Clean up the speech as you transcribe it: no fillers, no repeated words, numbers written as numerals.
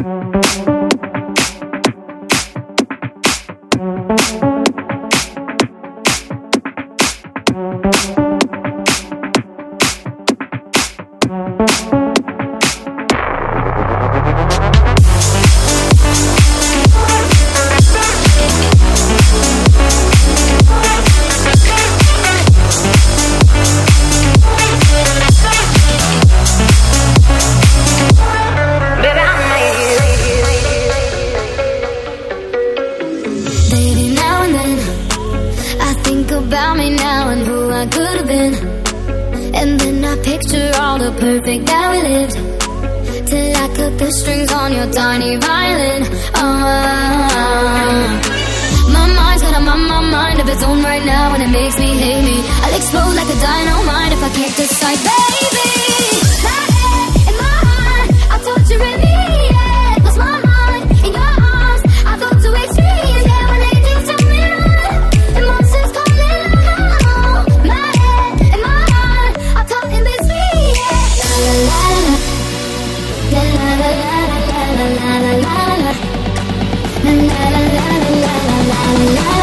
About me now and who I could have been, and then I picture all the perfect that we lived, till I cut the strings on your tiny violin. My mind's got a mind of its own right now, and it makes me hate me. I'll explode like a dynamite if I can't decide, baby. My head in my heart, I'm torturing me. Yeah, lost my mind in your arms. I go to extremes, yeah, when they do to me. Emotions come. La la la la la la la la la la la la la la la.